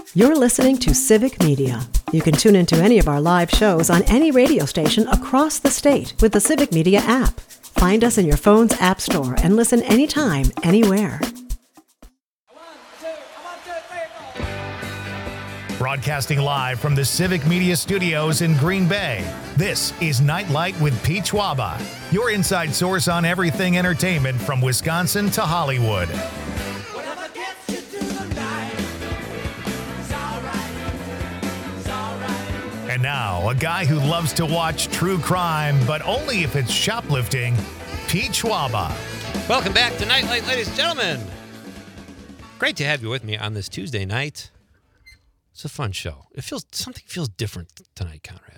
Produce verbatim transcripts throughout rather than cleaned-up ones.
You're listening to Civic Media. You can tune into any of our live shows on any radio station across the state with the Civic Media app. Find us in your phone's app store and listen anytime, anywhere. Broadcasting live from the Civic Media Studios in Green Bay, this is Nightlight with Pete Schwaba, your inside source on everything entertainment from Wisconsin to Hollywood. And now, a guy who loves to watch true crime, but only if it's shoplifting, Pete Schwaba. Welcome back to Nightlight, ladies and gentlemen. Great to have you with me on this Tuesday night. It's a fun show. It feels something feels different tonight, Conrad.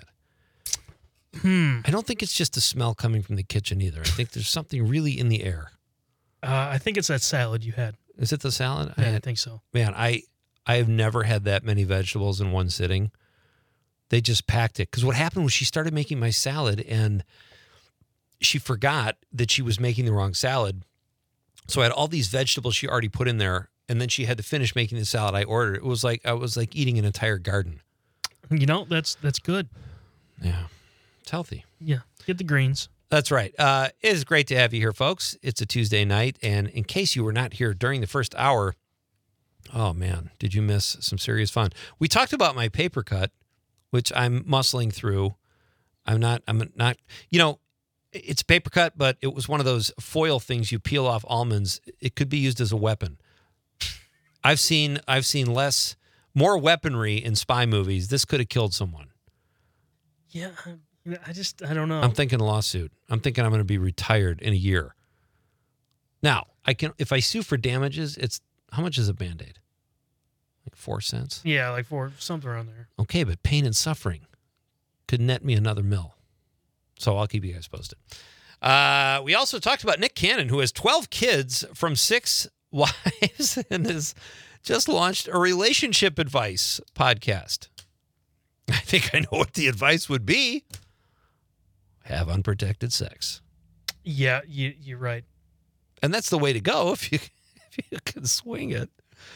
Hmm. I don't think it's just the smell coming from the kitchen either. I think there's something really in the air. Uh, I think it's that salad you had. Is it the salad? Yeah, I, I, had, think so. Man, I I have never had that many vegetables in one sitting. They just packed it. Because what happened was she started making my salad and she forgot that she was making the wrong salad. So I had all these vegetables she already put in there, and then she had to finish making the salad I ordered. It was like I was like eating an entire garden. You know, that's that's good. Yeah. It's healthy. Yeah. Get the greens. That's right. Uh, it is great to have you here, folks. It's a Tuesday night, and in case you were not here during the first hour, oh man, did you miss some serious fun? We talked about my paper cut, which I'm muscling through. I'm not, I'm not, you know, it's a paper cut, but it was one of those foil things you peel off almonds. It could be used as a weapon. I've seen, I've seen less, more weaponry in spy movies. This could have killed someone. Yeah, I, I just, I don't know. I'm thinking lawsuit. I'm thinking I'm going to be retired in a year. Now, I can, if I sue for damages, it's, how much is a Band-Aid? Like four cents? Yeah, like four, something around there. Okay, but pain and suffering could net me another mill. So I'll keep you guys posted. Uh, we also talked about Nick Cannon, who has twelve kids from six wives and has just launched a relationship advice podcast. I think I know what the advice would be. Have unprotected sex. Yeah, you, you're right. And that's the way to go if you, if you can swing it.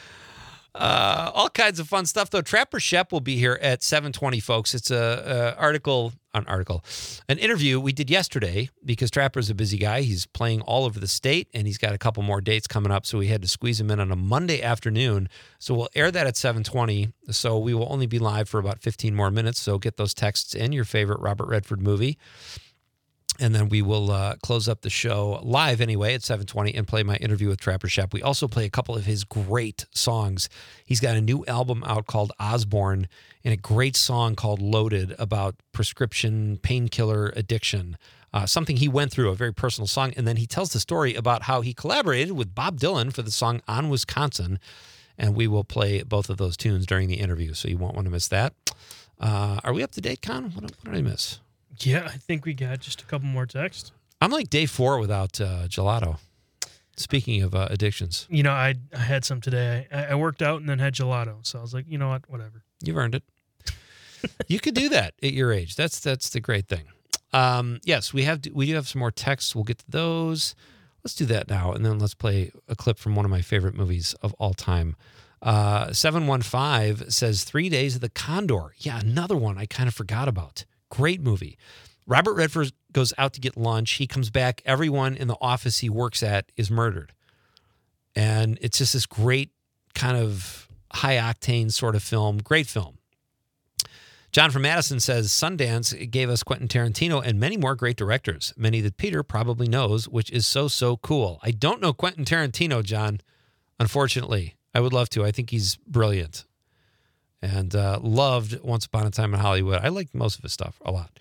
Uh, all kinds of fun stuff, though. Trapper Shep will be here at seven twenty, folks. It's a, a article, an article, an interview we did yesterday because Trapper's a busy guy. He's playing all over the state, and he's got a couple more dates coming up, so we had to squeeze him in on a Monday afternoon. So we'll air that at seven twenty, so we will only be live for about fifteen more minutes, so get those texts in, your favorite Robert Redford movie. And then we will uh, close up the show live anyway at seven twenty and play my interview with Trapper Shep. We also play a couple of his great songs. He's got a new album out called Osborne and a great song called Loaded about prescription painkiller addiction, uh, something he went through, a very personal song. And then he tells the story about how he collaborated with Bob Dylan for the song On Wisconsin. And we will play both of those tunes during the interview, so you won't want to miss that. Uh, are we up to date, Con? What, what did I miss? Yeah, I think we got just a couple more texts. I'm like day four without uh, gelato. Speaking of uh, addictions. You know, I I had some today. I, I worked out and then had gelato. So I was like, you know what, whatever. You've earned it. You could do that at your age. That's that's the great thing. Um, yes, we have we do have some more texts. We'll get to those. Let's do that now, and then let's play a clip from one of my favorite movies of all time. Uh, seven one five says, Three Days of the Condor. Yeah, another one I kind of forgot about. Great movie. Robert Redford goes out to get lunch. He comes back. Everyone in the office he works at is murdered. And it's just this great kind of high-octane sort of film. Great film. John from Madison says, Sundance gave us Quentin Tarantino and many more great directors, many that Peter probably knows, which is so, so cool. I don't know Quentin Tarantino, John, unfortunately. I would love to. I think he's brilliant. And uh, loved Once Upon a Time in Hollywood. I liked most of his stuff a lot.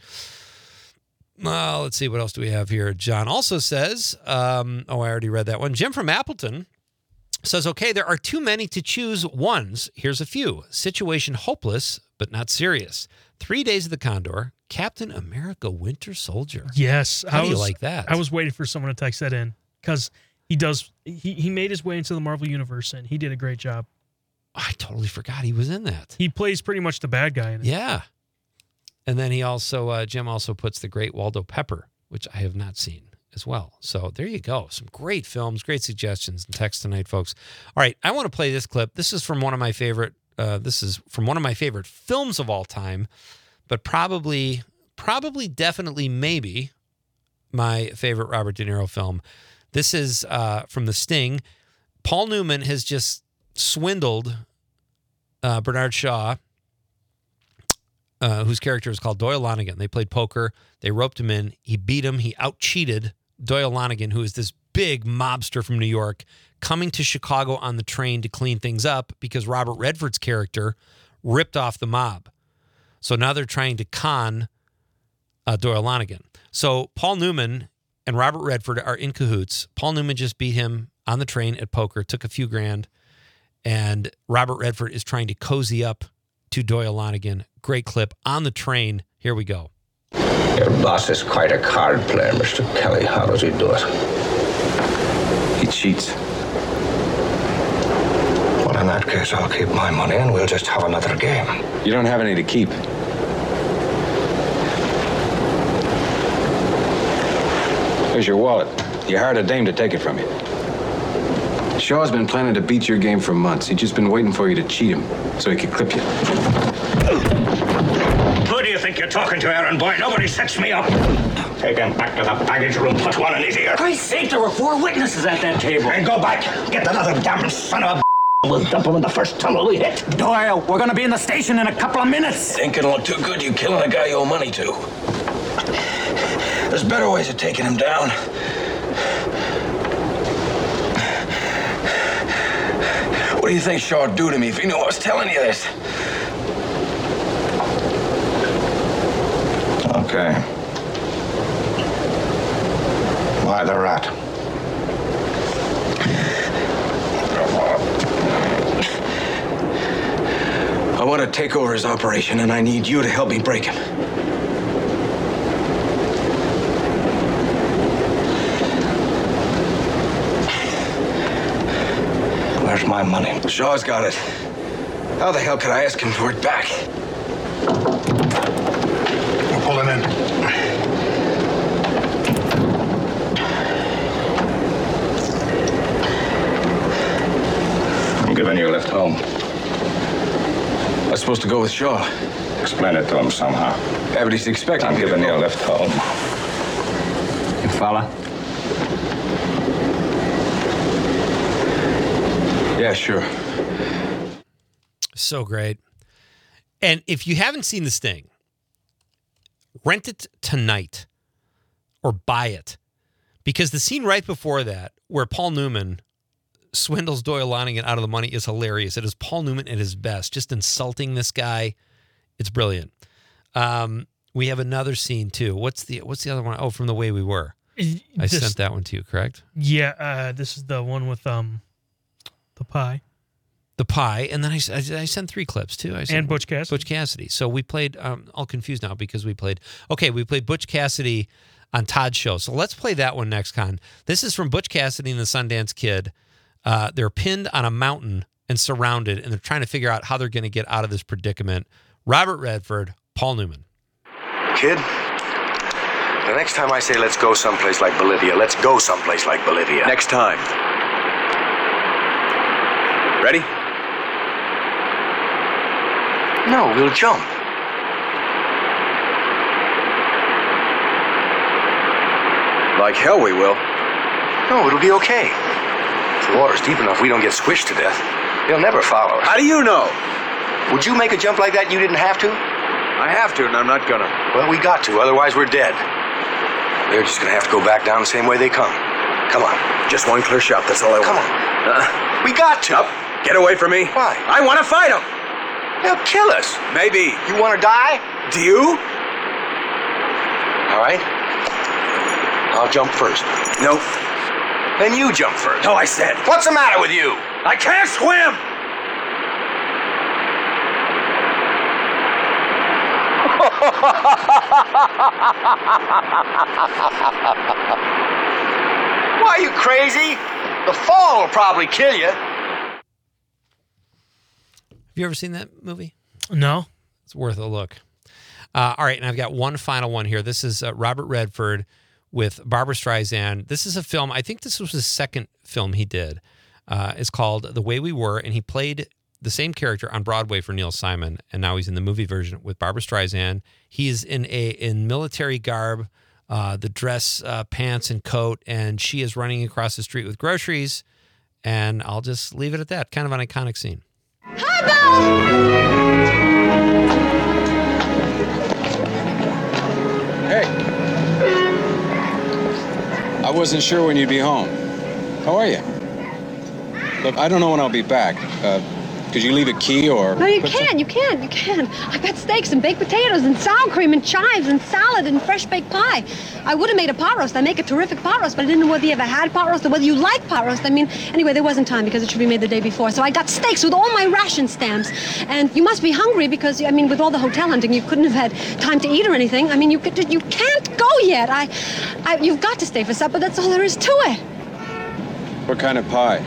Uh, let's see, what else do we have here? John also says, um, oh, I already read that one. Jim from Appleton says, okay, there are too many to choose ones. Here's a few. Situation Hopeless, but not serious. Three Days of the Condor. Captain America Winter Soldier. Yes. How I do was, you like that? I was waiting for someone to text that in because he does, he, he made his way into the Marvel Universe and he did a great job. I totally forgot he was in that. He plays pretty much the bad guy in it. Yeah. And then he also, uh, Jim also puts The Great Waldo Pepper, which I have not seen as well. So there you go. Some great films, great suggestions and text tonight, folks. All right. I want to play this clip. This is from one of my favorite Uh, this is from one of my favorite films of all time, but probably, probably, definitely, maybe my favorite Robert De Niro film. This is uh, from The Sting. Paul Newman has just swindled uh, Bernard Shaw, uh, whose character is called Doyle Lonigan. They played poker. They roped him in. He beat him. He out-cheated Doyle Lonigan, who is this big mobster from New York, coming to Chicago on the train to clean things up because Robert Redford's character ripped off the mob. So now they're trying to con uh, Doyle Lonigan. So Paul Newman and Robert Redford are in cahoots. Paul Newman just beat him on the train at poker, took a few grand, and Robert Redford is trying to cozy up to Doyle Lonigan. Great clip on the train. Here we go. Your boss is quite a card player, Mister Kelly. How does he do it? He cheats. Well, in that case, I'll keep my money and we'll just have another game. You don't have any to keep. Here's your wallet. You hired a dame to take it from you. Shaw's been planning to beat your game for months. He's just been waiting for you to cheat him so he could clip you. Who do you think you're talking to, Aaron boy? Nobody sets me up. Take him back to the baggage room. Put one in his ear. Christ's sake, there were four witnesses at that table. And go back. Get that other damn son of a... We'll dump him in the first tunnel we hit. Doyle, we're gonna be in the station in a couple of minutes. Think it'll look too good you killing a guy you owe money to. There's better ways of taking him down. What do you think Shaw would do to me if he knew I was telling you this? Okay. Why the rat? I want to take over his operation, and I need you to help me break him. Where's my money? Shaw's got it. How the hell could I ask him for it back? We're pulling in. I'm giving you a lift home. I was supposed to go with Shaw. Explain it to him somehow. Yeah, but he's expecting I'm me to giving you go. a lift home. You follow? Yeah, sure. So great. And if you haven't seen The Sting, rent it tonight or buy it. Because the scene right before that, where Paul Newman swindles Doyle Lonigan out of the money, is hilarious. It is Paul Newman at his best, just insulting this guy. It's brilliant. Um, we have another scene too. What's the what's the other one? Oh, From the Way We Were. I This- sent that one to you, correct? Yeah, uh, this is the one with um, the pie The Pie, and then I, I, I sent three clips too. I sent and Butch Cassidy. Butch Cassidy. So we played, um, all confused now because we played, okay, we played Butch Cassidy on Todd's show. So let's play that one next, Con. This is from Butch Cassidy and the Sundance Kid. Uh, they're pinned on a mountain and surrounded, and they're trying to figure out how they're going to get out of this predicament. Robert Redford, Paul Newman. Kid, the next time I say let's go someplace like Bolivia, let's go someplace like Bolivia. Next time. Ready? No, we'll jump. Like hell we will. No, it'll be okay. If the water's deep enough, we don't get squished to death. He'll never follow us. How do you know? Would you make a jump like that and you didn't have to? I have to, and I'm not gonna. Well, we got to, otherwise we're dead. They're just gonna have to go back down the same way they come. Come on. Just one clear shot, that's all I want. Come on. Uh, We got to. Up. Get away from me. Why? I want to fight him. They'll kill us. Maybe. You want to die? Do you? All right. I'll jump first. No. Then you jump first. No, I said. What's the matter with you? I can't swim. Why, are you crazy? The fall will probably kill you. Have you ever seen that movie? No. It's worth a look. Uh, all right, and I've got one final one here. This is uh, Robert Redford with Barbara Streisand. This is a film, I think this was his second film he did. Uh, it's called The Way We Were, and he played the same character on Broadway for Neil Simon, and now he's in the movie version with Barbara Streisand. He is in a in military garb, uh, the dress, uh, pants, and coat, and she is running across the street with groceries. And I'll just leave it at that. Kind of an iconic scene. Hi, Bill! Hey. I wasn't sure when you'd be home. How are you? Look, I don't know when I'll be back. Uh, could you leave a key or... No, you can, you can, you can. I got steaks and baked potatoes and sour cream and chives and salad and fresh baked pie. I would have made a pot roast. I make a terrific pot roast, but I didn't know whether you ever had pot roast or whether you like pot roast. I mean, anyway, there wasn't time because it should be made the day before. So I got steaks with all my ration stamps. And you must be hungry because, I mean, with all the hotel hunting, you couldn't have had time to eat or anything. I mean, you could, you can't go yet. I, I, you've got to stay for supper. That's all there is to it. What kind of pie?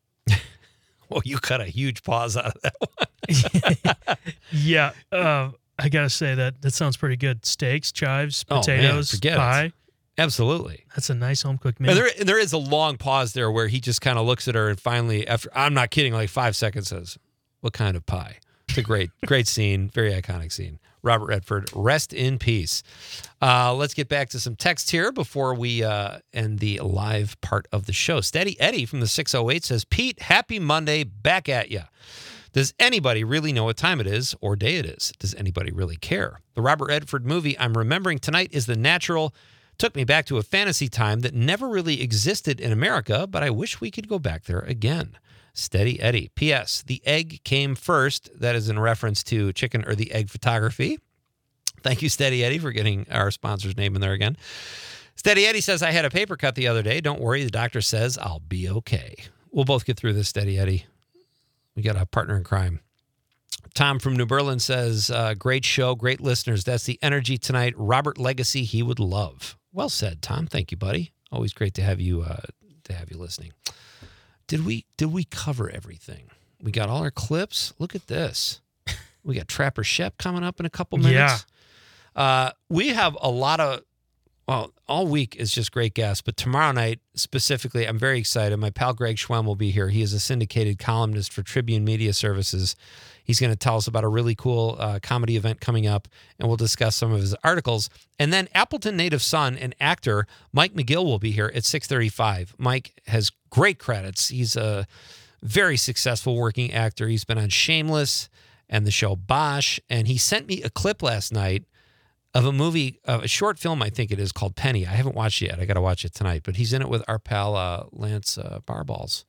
Well, you cut a huge pause out of that one. Yeah, uh, I gotta say that that sounds pretty good. Steaks, chives, potatoes, oh, man, pie. It. Absolutely. That's a nice home cooked meal. And there, and there is a long pause there where he just kind of looks at her and finally, after I'm not kidding, like five seconds says, "What kind of pie?" It's a great, great scene, very iconic scene. Robert Redford, rest in peace. Uh, let's get back to some text here before we uh, end the live part of the show. Steady Eddie from the six oh eight says, Pete, happy Monday, back at ya. Does anybody really know what time it is or day it is? Does anybody really care? The Robert Redford movie I'm remembering tonight is The Natural. Took me back to a fantasy time that never really existed in America, but I wish we could go back there again. Steady Eddie. P S. The egg came first. That is in reference to Chicken or the Egg Photography. Thank you, Steady Eddie, for getting our sponsor's name in there again. Steady Eddie says, I had a paper cut the other day. Don't worry. The doctor says I'll be okay. We'll both get through this, Steady Eddie. We got a partner in crime. Tom from New Berlin says, uh, great show, great listeners. That's the energy tonight. Robert Legacy he would love. Well said, Tom. Thank you, buddy. Always great to have you uh, to have you listening. Did we did we cover everything? We got all our clips. Look at this. We got Trapper Shep coming up in a couple minutes. Yeah. Uh, we have a lot of, well, all week is just great guests, but tomorrow night specifically, I'm very excited. My pal Greg Schwem will be here. He is a syndicated columnist for Tribune Media Services. He's going to tell us about a really cool uh, comedy event coming up, and we'll discuss some of his articles. And then Appleton native son and actor Mike McGill will be here at six thirty-five. Mike has great credits. He's a very successful working actor. He's been on Shameless and the show Bosch, and he sent me a clip last night of a movie, uh, a short film, I think it is, called Penny. I haven't watched it yet. I got to watch it tonight. But he's in it with our pal uh, Lance uh, Barballs.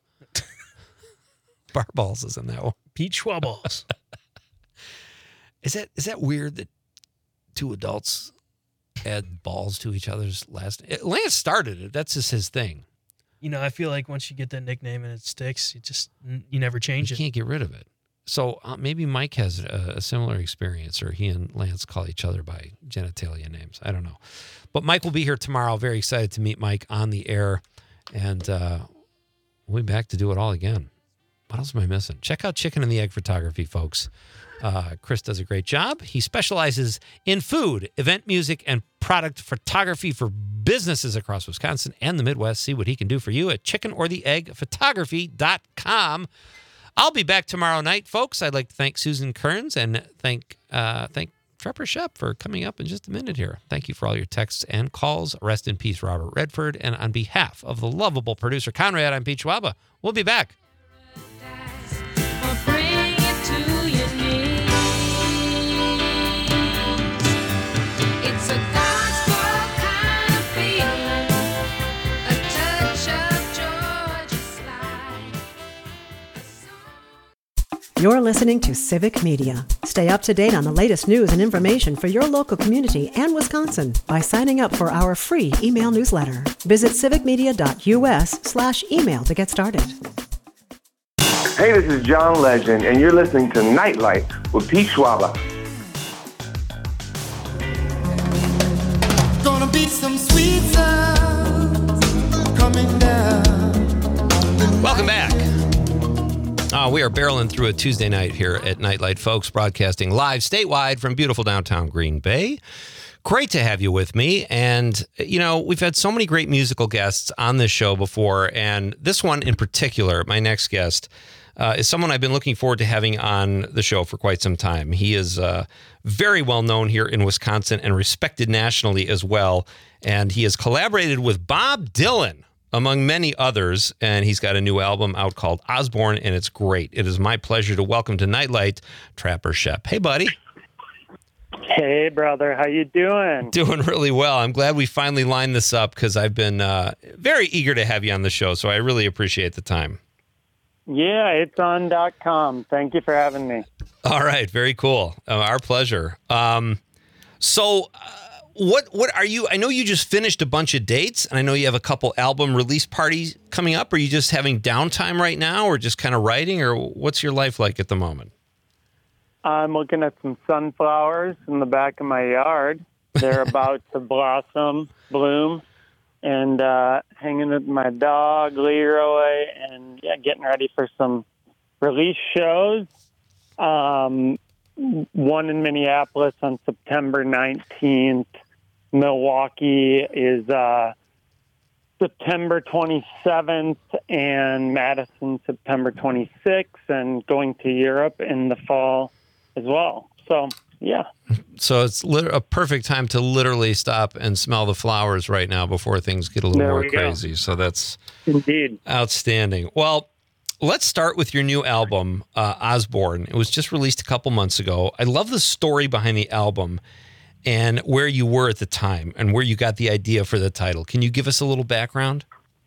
Barballs is in that one. Pete Schwaballs. Is that is that weird that two adults add balls to each other's last name? Lance started it. That's just his thing. You know, I feel like once you get that nickname and it sticks, you just you never change you it. You can't get rid of it. So uh, maybe Mike has a, a similar experience, or he and Lance call each other by genitalia names. I don't know. But Mike will be here tomorrow. Very excited to meet Mike on the air. And uh, we'll be back to do it all again. What else am I missing? Check out Chicken and the Egg Photography, folks. Uh, Chris does a great job. He specializes in food, event music, and product photography for businesses across Wisconsin and the Midwest. See what he can do for you at chicken or the egg photography dot com. I'll be back tomorrow night, folks. I'd like to thank Susan Kearns and thank uh, thank Trapper Shep for coming up in just a minute here. Thank you for all your texts and calls. Rest in peace, Robert Redford. And on behalf of the lovable producer Conrad, I'm Pete Schwaba. We'll be back. You're listening to Civic Media. Stay up to date on the latest news and information for your local community and Wisconsin by signing up for our free email newsletter. Visit civicmedia.us slash email to get started. Hey, this is John Legend, and you're listening to Nightlight with Pete Schwaba. Gonna be some sweet sounds coming down. Welcome back. Uh, we are barreling through a Tuesday night here at Nightlight, folks, broadcasting live statewide from beautiful downtown Green Bay. Great to have you with me. And, you know, we've had so many great musical guests on this show before. And this one in particular, my next guest, uh, is someone I've been looking forward to having on the show for quite some time. He is uh, very well known here in Wisconsin and respected nationally as well. And he has collaborated with Bob Dylan, among many others. And he's got a new album out called Osborne, and it's great. It is my pleasure to welcome to Nightlight, Trapper Schoepp. Hey, buddy. Hey, brother. How you doing? Doing really well. I'm glad we finally lined this up because I've been uh, very eager to have you on the show, so I really appreciate the time. Yeah, it's on dot com. Thank you for having me. All right. Very cool. Uh, our pleasure. Um, so uh, what what are you – I know you just finished a bunch of dates, and I know you have a couple album release parties coming up. Are you just having downtime right now or just kind of writing, or what's your life like at the moment? I'm looking at some sunflowers in the back of my yard. They're about to blossom, bloom, and uh, hanging with my dog, Leroy, and yeah, getting ready for some release shows. Um, one in Minneapolis on September nineteenth. Milwaukee is uh, September twenty-seventh, and Madison September twenty-sixth, and going to Europe in the fall as well. So, yeah. So it's lit- a perfect time to literally stop and smell the flowers right now before things get a little There more we go. crazy. So that's Indeed. outstanding. Well, let's start with your new album, uh, Osborne. It was just released a couple months ago. I love the story behind the album and where you were at the time and where you got the idea for the title. Can you give us a little background?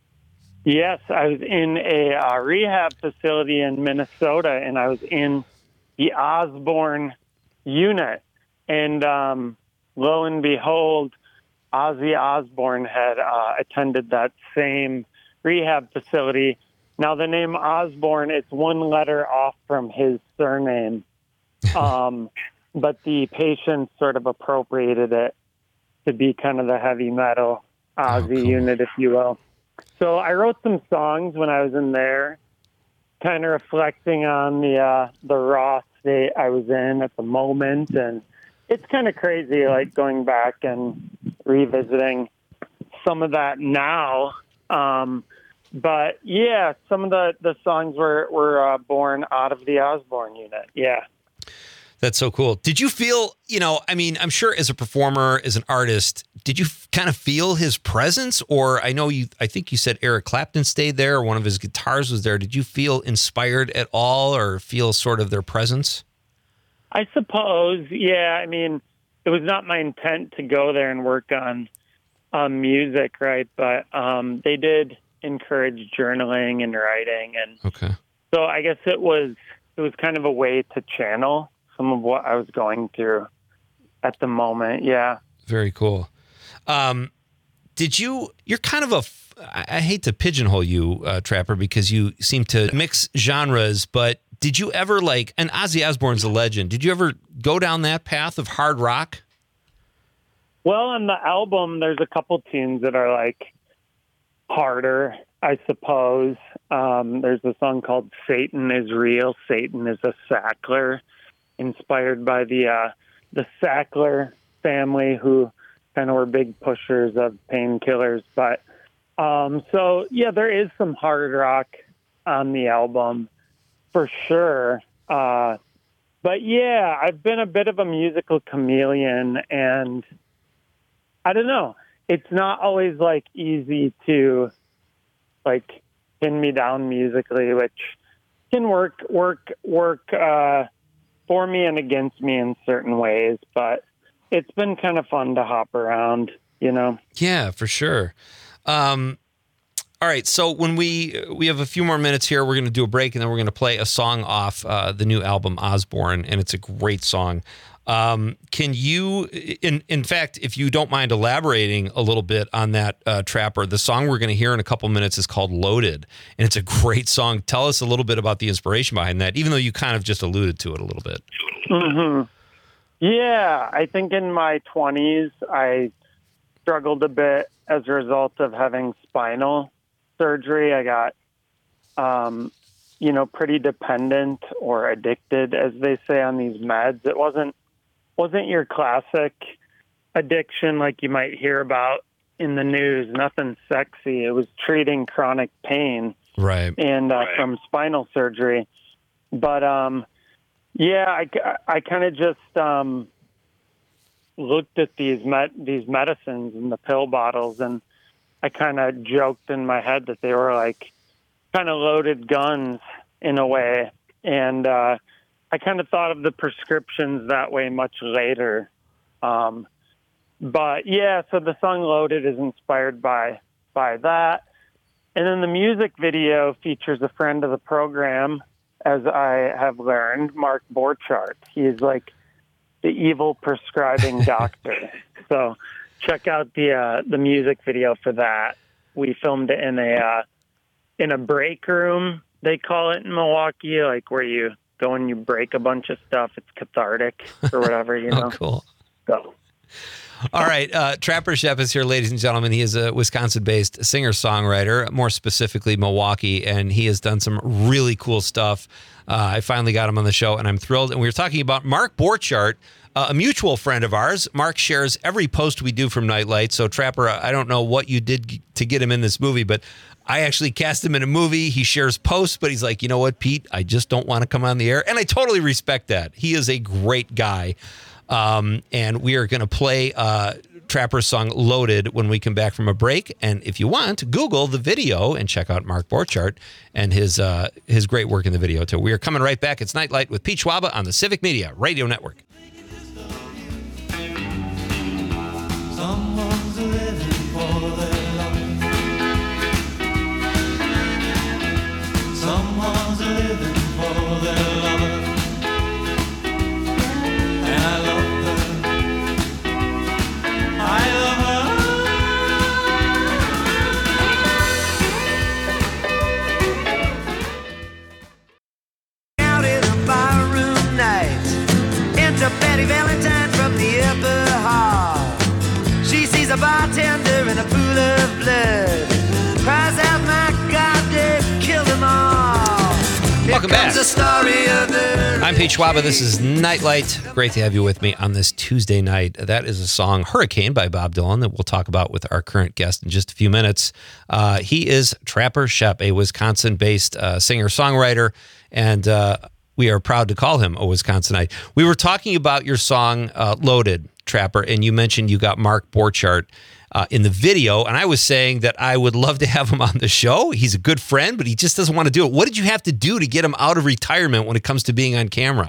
Yes, I was in a uh, rehab facility in Minnesota, and I was in the Osborne unit. And um, lo and behold, Ozzy Osbourne had uh, attended that same rehab facility. Now, the name Osborne, it's one letter off from his surname. Um, but the patient sort of appropriated it to be kind of the heavy metal Ozzy Oh, cool. unit, if you will. So I wrote some songs when I was in there, kind of reflecting on the uh, the raw state I was in at the moment. And it's kind of crazy, like going back and revisiting some of that now. Um, but yeah, some of the, the songs were, were uh, born out of the Osborne unit. Yeah. That's so cool. Did you feel, you know, I mean, I'm sure as a performer, as an artist, did you f- kind of feel his presence? Or I know you, I think you said Eric Clapton stayed there, or one of his guitars was there. Did you feel inspired at all or feel sort of their presence? I suppose, yeah. I mean, it was not my intent to go there and work on um, music, right? But um, they did encourage journaling and writing. And Okay. so I guess it was, it was kind of a way to channel some of what I was going through at the moment. Yeah. Very cool. Um, did you, you're kind of a, f- I I hate to pigeonhole you, uh, Trapper, because you seem to mix genres, but did you ever like, and Ozzy Osbourne's a legend, did you ever go down that path of hard rock? Well, on the album, there's a couple tunes that are like harder, I suppose. Um, there's a song called Satan is Real, Satan is a Sackler, inspired by the uh, the Sackler family, who kind of were big pushers of painkillers. But um, so, yeah, there is some hard rock on the album for sure. Uh, but yeah, I've been a bit of a musical chameleon, and I don't know. It's not always like easy to like pin me down musically, which can work, work, work, uh, for me and against me in certain ways, but it's been kind of fun to hop around, you know? Yeah, for sure. Um, all right. So when we, we have a few more minutes here, we're going to do a break and then we're going to play a song off uh, the new album Osborne, and it's a great song. Um, can you, in in fact, if you don't mind elaborating a little bit on that, uh, Trapper, the song we're going to hear in a couple minutes is called Loaded, and it's a great song. Tell us a little bit about the inspiration behind that, even though you kind of just alluded to it a little bit. Mm-hmm. Yeah, I think in my twenties, I struggled a bit as a result of having spinal surgery. I got, um, you know, pretty dependent or addicted, as they say, on these meds. It wasn't wasn't your classic addiction like you might hear about in the news. Nothing sexy. It was treating chronic pain, Right. and uh, from spinal surgery. but um, yeah, I, I kind of just um, looked at these met, these medicines and the pill bottles, and I kind of joked in my head that they were like kind of loaded guns in a way. And uh, I kind of thought of the prescriptions that way much later. Um, but yeah, so the song Loaded is inspired by, by that. And then the music video features a friend of the program, as I have learned, Mark Borchardt. He is like the evil prescribing doctor. So check out the uh, the music video for that. We filmed it in a uh, in a break room, they call it in Milwaukee, like where you go and you break a bunch of stuff. It's cathartic or whatever, you know. Oh, cool. So. All right. Uh, Trapper Shep is here, ladies and gentlemen. He is a Wisconsin-based singer-songwriter, more specifically Milwaukee, and he has done some really cool stuff. Uh, I finally got him on the show, and I'm thrilled. And we were talking about Mark Borchardt, uh, a mutual friend of ours. Mark shares every post we do from Nightlight. So, Trapper, I don't know what you did to get him in this movie, but I actually cast him in a movie. He shares posts, but he's like, you know what, Pete? I just don't want to come on the air. And I totally respect that. He is a great guy. Um, and we are going to play uh, Trapper's song Loaded when we come back from a break. And if you want, Google the video and check out Mark Borchardt and his uh, his great work in the video, too. We are coming right back. It's Nightlight with Pete Schwaba on the Civic Media Radio Network. Someone's living for their love. Someone's living for their love. And I love her. I love her. Out in a barroom night, enter Betty Valentine from the upper hall. She sees a bartender in a pool of blood, cries out, my God, they've killed them all. Welcome back. The story of the I'm Pete Schwaba. This is Nightlight. Great to have you with me on this Tuesday night. That is a song, Hurricane, by Bob Dylan, that we'll talk about with our current guest in just a few minutes. Uh, he is Trapper Shep, a Wisconsin-based uh, singer-songwriter, and uh, we are proud to call him a Wisconsinite. We were talking about your song, uh, Loaded, Trapper, and you mentioned you got Mark Borchardt uh, in the video, and I was saying that I would love to have him on the show. He's a good friend, but he just doesn't want to do it. What did you have to do to get him out of retirement when it comes to being on camera?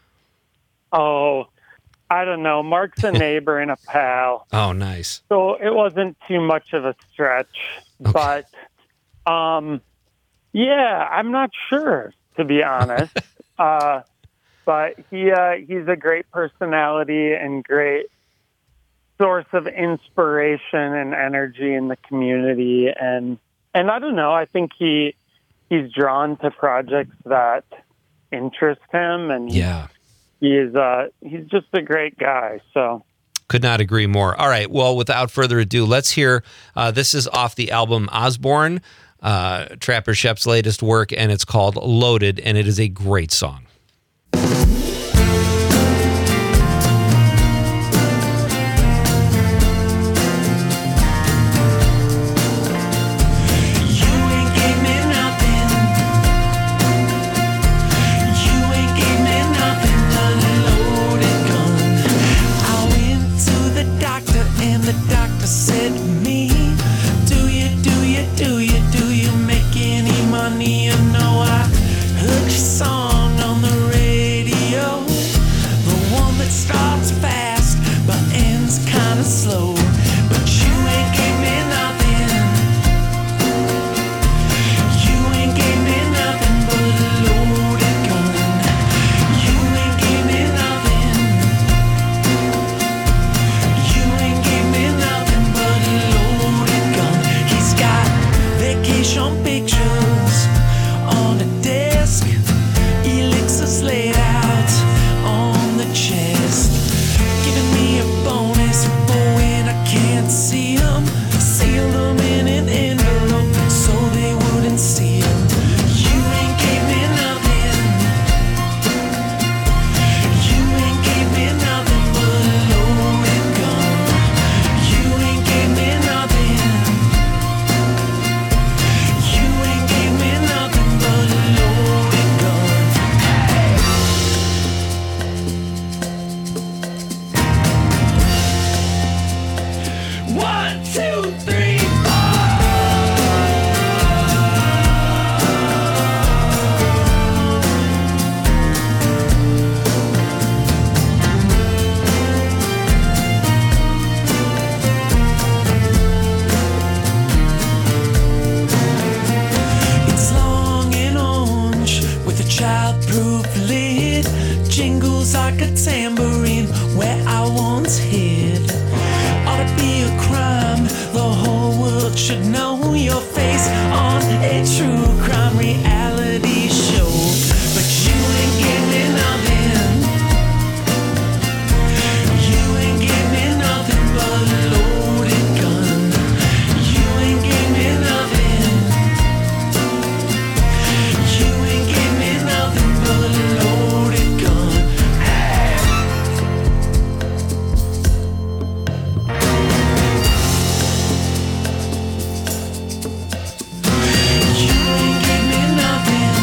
Oh, I don't know. Mark's a neighbor and a pal. Oh, nice. So it wasn't too much of a stretch. Okay. But, um, yeah, I'm not sure, to be honest. uh, but he uh, he's a great personality and great source of inspiration and energy in the community. And, and I don't know, I think he he's drawn to projects that interest him. And yeah. He is, uh, he's just a great guy, so. Could not agree more. All right, well, without further ado, let's hear, uh, this is off the album Osborne, uh, Trapper Shep's latest work, and it's called Loaded, and it is a great song. Song on like a tambourine where I once hid. Ought to be a crime, the whole world should know your face on a true crime reality show. But you ain't give me nothing. You ain't give me nothing but a loaded gun. You ain't give me nothing. You ain't give me nothing but a loaded gun. You ain't give me nothing.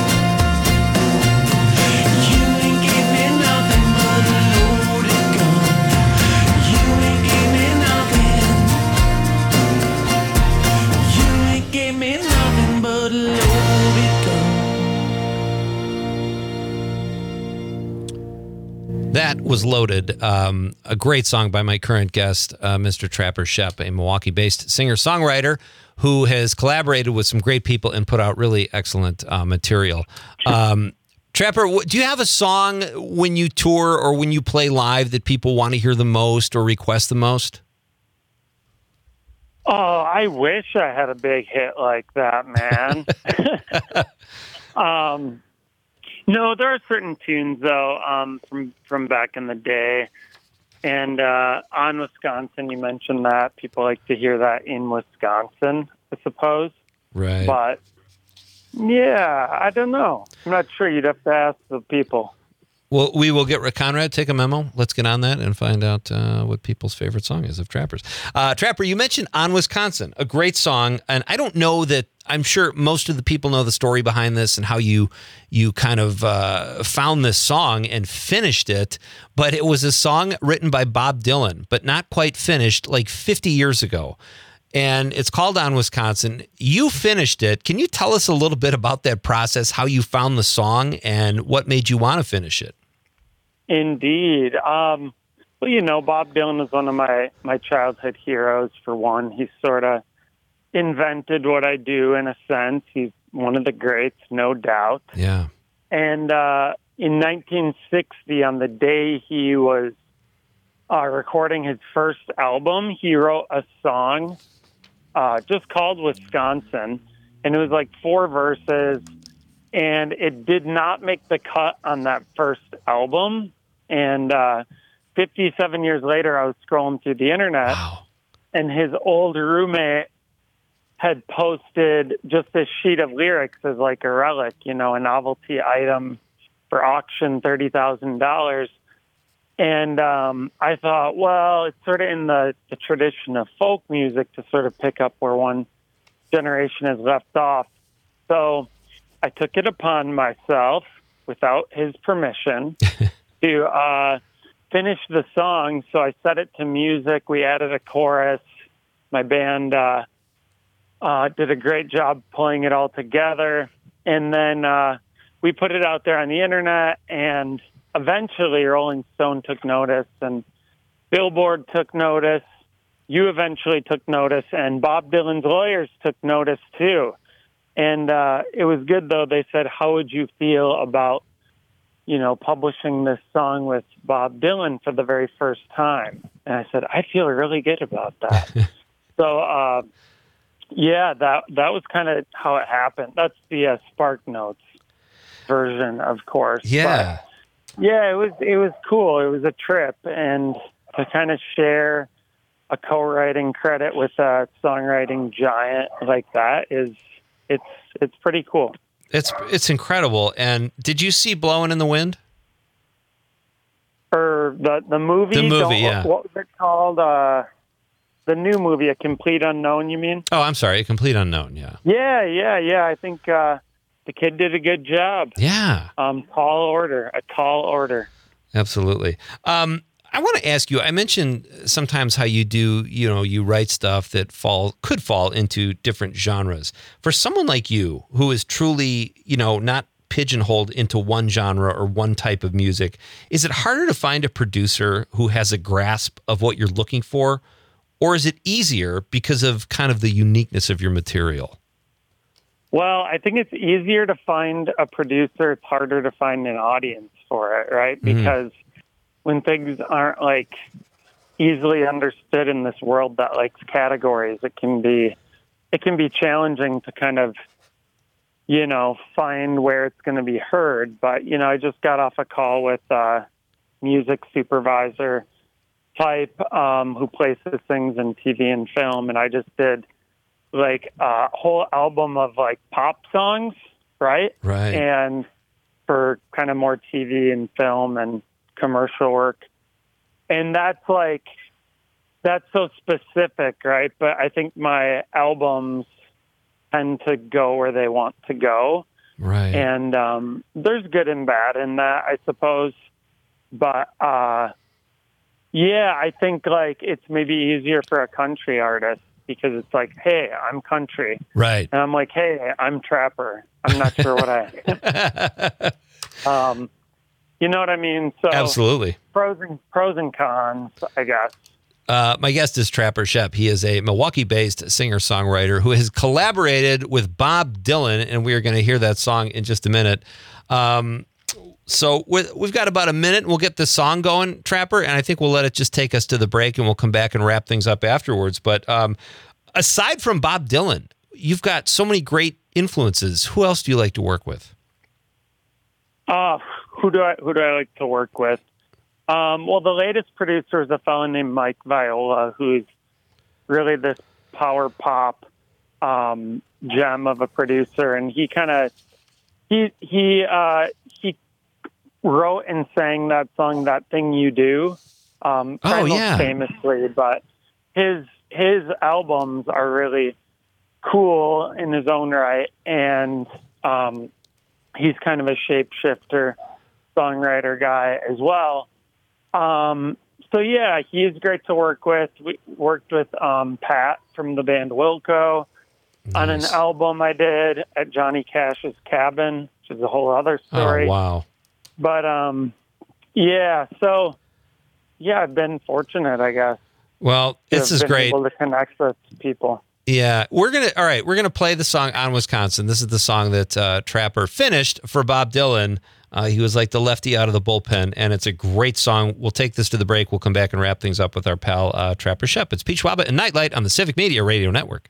You ain't give me nothing but a loaded gun. You ain't give me nothing. You ain't give me nothing but a loaded gun. That was Loaded, um, a great song by my current guest, uh, Mister Trapper Schoepp, a Milwaukee-based singer-songwriter who has collaborated with some great people and put out really excellent uh, material. Um, Trapper, wh- do you have a song when you tour or when you play live that people want to hear the most or request the most? Oh, I wish I had a big hit like that, man. um, no, there are certain tunes though um, from from back in the day, and uh, on Wisconsin, you mentioned that people like to hear that in Wisconsin, I suppose. Right. But yeah, I don't know. I'm not sure. You'd have to ask the people. Well, we will get Conrad, take a memo. Let's get on that and find out uh, what people's favorite song is of Trappers. Uh, Trapper, you mentioned On Wisconsin, a great song. And I don't know that, I'm sure most of the people know the story behind this and how you you kind of uh, found this song and finished it. But it was a song written by Bob Dylan, but not quite finished, like fifty years ago. And it's called On Wisconsin. You finished it. Can you tell us a little bit about that process, how you found the song and what made you want to finish it? Indeed. Um, well, you know, Bob Dylan is one of my, my childhood heroes, for one. He sort of invented what I do, in a sense. He's one of the greats, no doubt. Yeah. And uh, in nineteen sixty, on the day he was uh, recording his first album, he wrote a song uh, just called Wisconsin. And it was like four verses. And it did not make the cut on that first album. And uh, fifty-seven years later, I was scrolling through the internet, wow. and his old roommate had posted just this sheet of lyrics as like a relic, you know, a novelty item for auction, thirty thousand dollars. And um, I thought, well, it's sort of in the, the tradition of folk music to sort of pick up where one generation has left off. So I took it upon myself, without his permission, to uh, finish the song. So I set it to music. We added a chorus. My band uh, uh, did a great job pulling it all together. And then uh, we put it out there on the internet, and eventually Rolling Stone took notice, and Billboard took notice. You eventually took notice, and Bob Dylan's lawyers took notice too. And uh, it was good, though. They said, how would you feel about, you know, publishing this song with Bob Dylan for the very first time? And I said, I feel really good about that. so, uh, yeah, that that was kind of how it happened. That's the uh, Spark Notes version, of course. Yeah. But, yeah, it was it was cool. It was a trip. And to kind of share a co-writing credit with a songwriting giant like that is... It's it's pretty cool. It's it's incredible. And did you see Blowing in the Wind? Or the the movie? The movie, Don't- yeah. What was it called? Uh, the new movie, A Complete Unknown, you mean? Oh, I'm sorry. A Complete Unknown, yeah. Yeah, yeah, yeah. I think uh, the kid did a good job. Yeah. Um, tall order, a tall order. Absolutely. Um, I want to ask you, I mentioned sometimes how you do, you know, you write stuff that fall could fall into different genres. For someone like you, who is truly, you know, not pigeonholed into one genre or one type of music, is it harder to find a producer who has a grasp of what you're looking for? Or is it easier because of kind of the uniqueness of your material? Well, I think it's easier to find a producer. It's harder to find an audience for it, right? Mhm. Because when things aren't like easily understood in this world that likes categories, it can be it can be challenging to kind of, you know, find where it's going to be heard. But, you know, I just got off a call with a music supervisor type um, who places things in T V and film, and I just did like a whole album of like pop songs, right? Right. And for kind of more T V and film and commercial work. And that's like, that's so specific, right? But I think my albums tend to go where they want to go. Right. And um, there's good and bad in that, I suppose. But uh, yeah, I think like it's maybe easier for a country artist because it's like, hey, I'm country. Right. And I'm like, hey, I'm trapper. I'm not sure what I um, you know what I mean? So Absolutely. Pros and, pros and cons, I guess. Uh, my guest is Trapper Schoepp. He is a Milwaukee-based singer-songwriter who has collaborated with Bob Dylan, and we are going to hear that song in just a minute. Um, so we've got about a minute, and we'll get this song going, Trapper, and I think we'll let it just take us to the break, and we'll come back and wrap things up afterwards. But um, aside from Bob Dylan, you've got so many great influences. Who else do you like to work with? Uh, who do I who do I like to work with? Um, well, the latest producer is a fellow named Mike Viola, who's really this power pop um, gem of a producer, and he kind of he he uh, he wrote and sang that song "That Thing You Do," um, oh most yeah, famously. But his his albums are really cool in his own right, and um, he's kind of a shapeshifter songwriter guy as well. Um, so yeah, he's great to work with. We worked with um, Pat from the band Wilco nice. on an album I did at Johnny Cash's cabin, which is a whole other story. Oh, wow. But um, yeah, so yeah, I've been fortunate, I guess. Well, this is been great. Able to connect with people. Yeah, we're gonna. All right, we're gonna play the song "On Wisconsin." This is the song that uh, Trapper finished for Bob Dylan. Uh, he was like the lefty out of the bullpen, and it's a great song. We'll take this to the break. We'll come back and wrap things up with our pal uh, Trapper Schoepp. It's Pete Schwaba and Nightlight on the Civic Media Radio Network.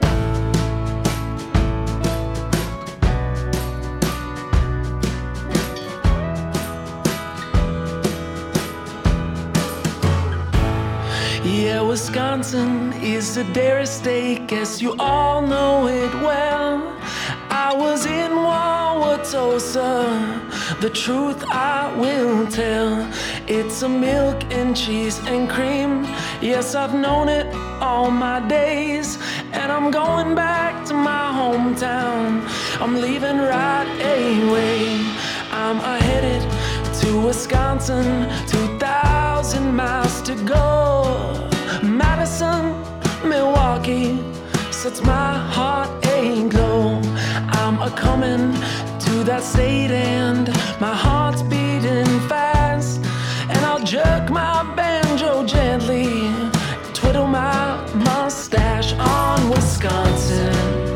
Yeah, Wisconsin is a dairy state, guess you all know it well. I was in Wauwatosa, the truth I will tell. It's a milk and cheese and cream, yes, I've known it all my days. And I'm going back to my hometown, I'm leaving right away. I'm headed to Wisconsin, two thousand miles to go. Madison, Milwaukee, sets my heart aglow. I'm a coming to that state and my heart's beating fast. And I'll jerk my banjo gently, twiddle my mustache on Wisconsin,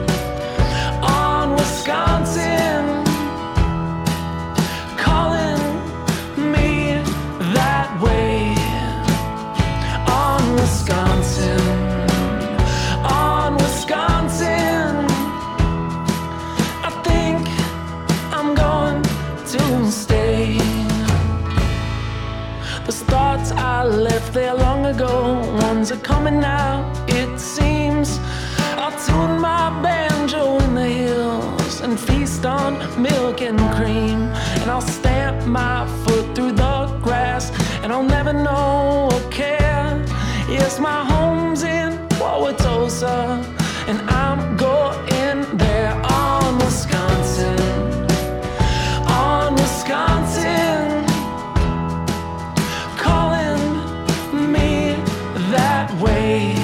on Wisconsin. Wisconsin, on Wisconsin, I think I'm going to stay. Those thoughts I left there long ago, ones are coming now, it seems. I'll tune my banjo in the hills and feast on milk and cream. And I'll stamp my foot through the grass, and I'll never know or care. Yes, my home's in Wauwatosa, and I'm going there on Wisconsin, on Wisconsin, calling me that way,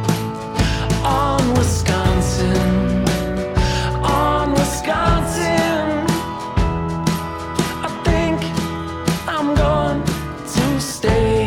on Wisconsin, on Wisconsin, I think I'm going to stay.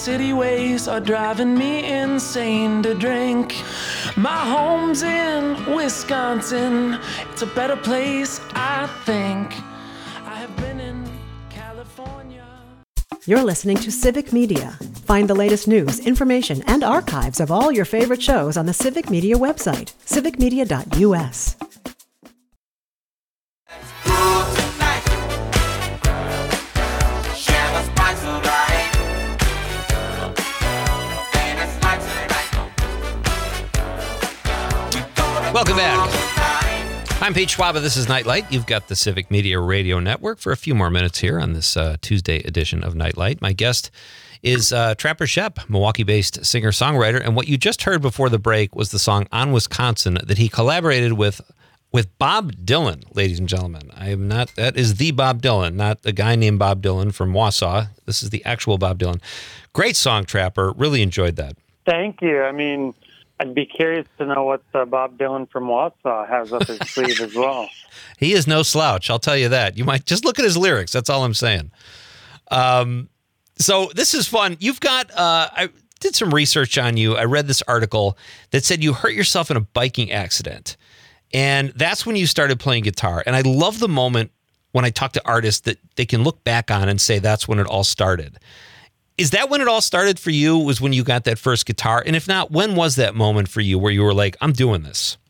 city ways are driving me insane to drink. My home's in Wisconsin. It's a better place, I think. I have been in California. You're listening to Civic Media. Find the latest news, information, and archives of all your favorite shows on the Civic Media website, civic media dot u s. Welcome back. I'm Pete Schwaba. This is Nightlight. You've got the Civic Media Radio Network for a few more minutes here on this uh, Tuesday edition of Nightlight. My guest is uh, Trapper Schoepp, Milwaukee-based singer-songwriter. And what you just heard before the break was the song On Wisconsin that he collaborated with with Bob Dylan, ladies and gentlemen. I am not, that is the Bob Dylan, not a guy named Bob Dylan from Wausau. This is the actual Bob Dylan. Great song, Trapper. Really enjoyed that. Thank you. I mean, I'd be curious to know what uh, Bob Dylan from Wausau has up his sleeve as well. He is no slouch, I'll tell you that. You might just look at his lyrics. That's all I'm saying. Um, so this is fun. You've got, uh, I did some research on you. I read this article that said you hurt yourself in a biking accident. And that's when you started playing guitar. And I love the moment when I talk to artists that they can look back on and say that's when it all started. Is that when it all started for you, was when you got that first guitar? And if not, when was that moment for you where you were like, I'm doing this?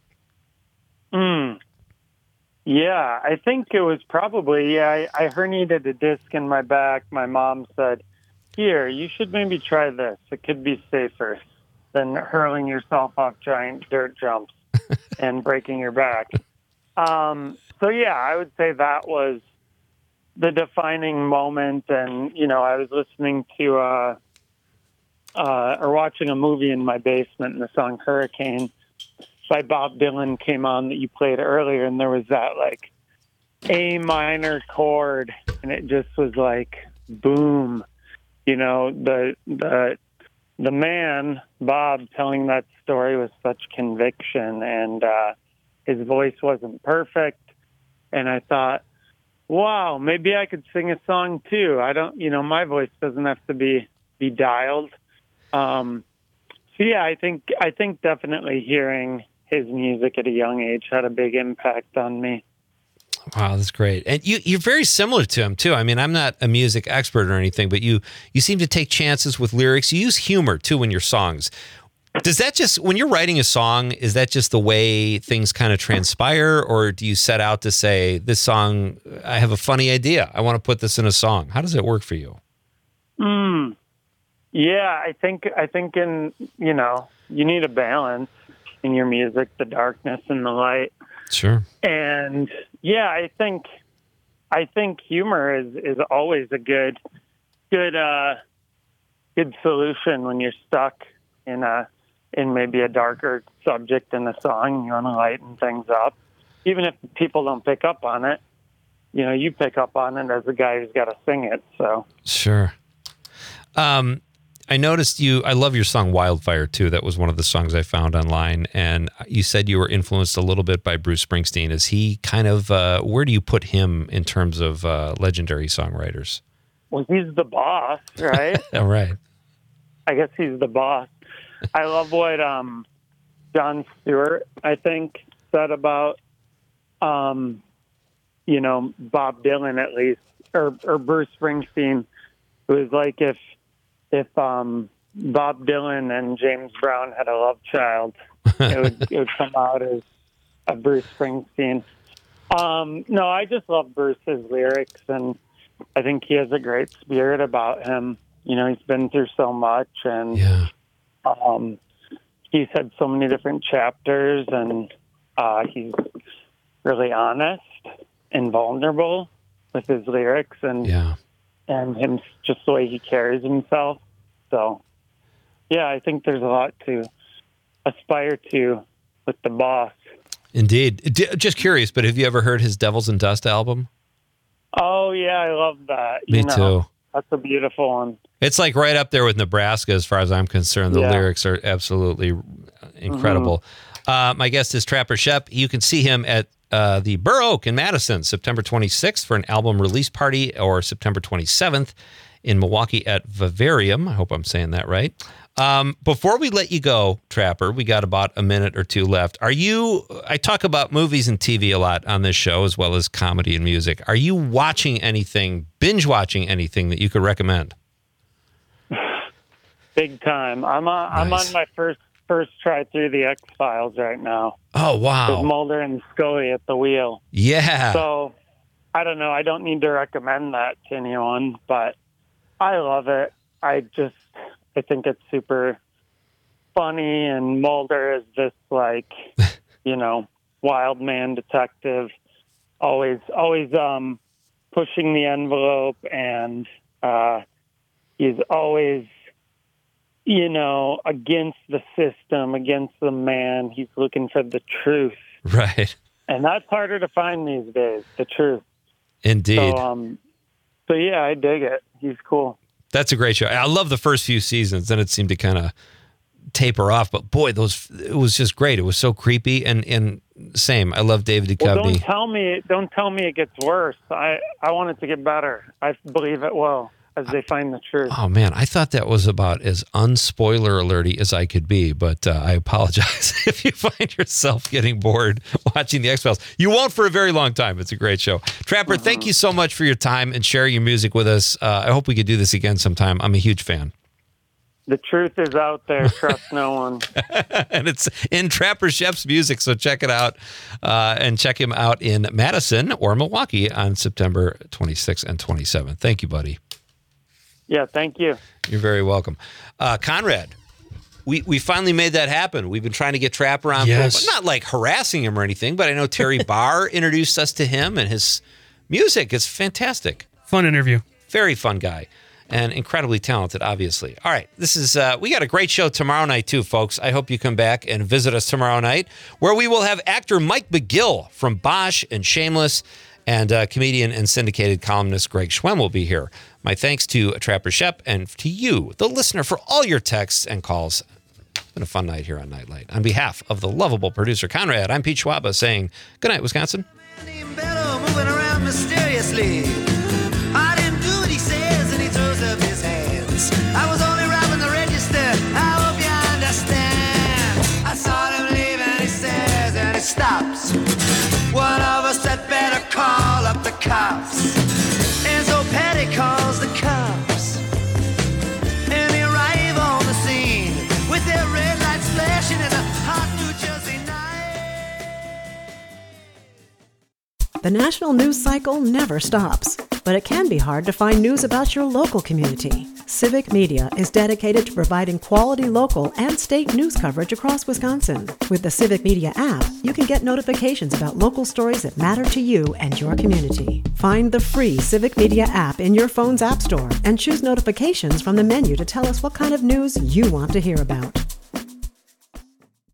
Mm. Yeah, I think it was probably, yeah, I, I herniated a disc in my back. My mom said, here, you should maybe try this. It could be safer than hurling yourself off giant dirt jumps and breaking your back. Um, so, yeah, I would say that was the defining moment. And, you know, I was listening to uh, uh, or watching a movie in my basement, and the song Hurricane by Bob Dylan came on that you played earlier. And there was that like A minor chord, and it just was like, boom, you know, the, the, the man, Bob, telling that story with such conviction, and uh, his voice wasn't perfect. And I thought, wow, maybe I could sing a song too. I don't, you know, my voice doesn't have to be, be dialed. Um, so yeah, I think, I think definitely hearing his music at a young age had a big impact on me. Wow, that's great. And you, you're very similar to him too. I mean, I'm not a music expert or anything, but you, you seem to take chances with lyrics. You use humor too in your songs. Does that just, when you're writing a song, is that just the way things kind of transpire? Or do you set out to say, this song, I have a funny idea, I want to put this in a song? How does it work for you? Mm. Yeah, I think, I think in, you know, you need a balance in your music, the darkness and the light. Sure. And yeah, I think, I think humor is, is always a good, good, uh, good solution when you're stuck in a, in maybe a darker subject in a song. You want to lighten things up. Even if people don't pick up on it, you know, you pick up on it as the guy who's got to sing it. So sure. Um, I noticed you, I love your song Wildfire too. That was one of the songs I found online. And you said you were influenced a little bit by Bruce Springsteen. Is he kind of, uh, where do you put him in terms of uh, legendary songwriters? Well, he's the boss, right? All right. I guess he's the boss. I love what um, Jon Stewart, I think, said about, um, you know, Bob Dylan at least, or, or Bruce Springsteen. It was like if if um, Bob Dylan and James Brown had a love child, it would it would come out as a Bruce Springsteen. Um, no, I just love Bruce's lyrics, and I think he has a great spirit about him. You know, he's been through so much, and yeah. um, he's had so many different chapters, and uh, he's really honest and vulnerable with his lyrics, and yeah. and him just the way he carries himself. So, yeah, I think there's a lot to aspire to with the boss. Indeed. D- just curious, but have you ever heard his Devils and Dust album? Oh, yeah, I love that. Me you know, too. That's a beautiful one. It's like right up there with Nebraska as far as I'm concerned. The Yeah. lyrics are absolutely incredible. Mm-hmm. Uh, my guest is Trapper Schoepp. You can see him at uh, the Burr Oak in Madison, September twenty-sixth for an album release party, or September twenty-seventh in Milwaukee at Vivarium. I hope I'm saying that right. Um, before we let you go, Trapper, we got about a minute or two left. Are you, I talk about movies and T V a lot on this show, as well as comedy and music. Are you watching anything, binge watching anything that you could recommend? Big time. I'm on, nice. I'm on my first first try through the X-Files right now. Oh, wow. With Mulder and Scully at the wheel. Yeah. So, I don't know. I don't need to recommend that to anyone, but I love it. I just, I think it's super funny, and Mulder is this, like, you know, wild man detective, always, always um, pushing the envelope, and uh, he's always, you know, against the system, against the man. He's looking for the truth. Right. And that's harder to find these days, the truth. Indeed. So, um, so yeah, I dig it. He's cool. That's a great show. I love the first few seasons. Then it seemed to kind of taper off. But boy, those it was just great. It was so creepy. And, and same, I love David Duchovny. Well, don't tell me, don't tell me it gets worse. I, I want it to get better. I believe it will, as they find the truth. Oh, man, I thought that was about as unspoiler alerty as I could be, but uh, I apologize if you find yourself getting bored watching the X-Files. You won't for a very long time. It's a great show. Trapper, uh-huh. Thank you so much for your time and sharing your music with us. Uh, I hope we could do this again sometime. I'm a huge fan. The truth is out there. Trust no one. And it's in Trapper Schoepf's music, so check it out. Uh, and check him out in Madison or Milwaukee on September twenty-sixth and twenty-seventh. Thank you, buddy. Yeah, thank you. You're very welcome. Uh, Conrad, we, we finally made that happen. We've been trying to get Trapper on, yes. for, not like harassing him or anything, but I know Terry Barr introduced us to him, and his music is fantastic. Fun interview. Very fun guy, and incredibly talented, obviously. All right, this is uh, we got a great show tomorrow night too, folks. I hope you come back and visit us tomorrow night, where we will have actor Mike McGill from Bosch and Shameless, and uh, comedian and syndicated columnist Greg Schwem will be here. My thanks to Trapper Schoepf and to you, the listener, for all your texts and calls. It's been a fun night here on Nightlight. On behalf of the lovable producer Conrad, I'm Pete Schwaba saying good night, Wisconsin. Moving around mysteriously. I didn't do what he says, and he throws up his hands. I was only robbing the register. I hope you understand. I saw him leave, and he says, and he stops. One of us had better call up the cops. And so Patty calls the cops. And they arrive on the scene with their red lights flashing in a hot New Jersey night. The national news cycle never stops, but it can be hard to find news about your local community. Civic Media is dedicated to providing quality local and state news coverage across Wisconsin. With the Civic Media app, you can get notifications about local stories that matter to you and your community. Find the free Civic Media app in your phone's app store and choose notifications from the menu to tell us what kind of news you want to hear about.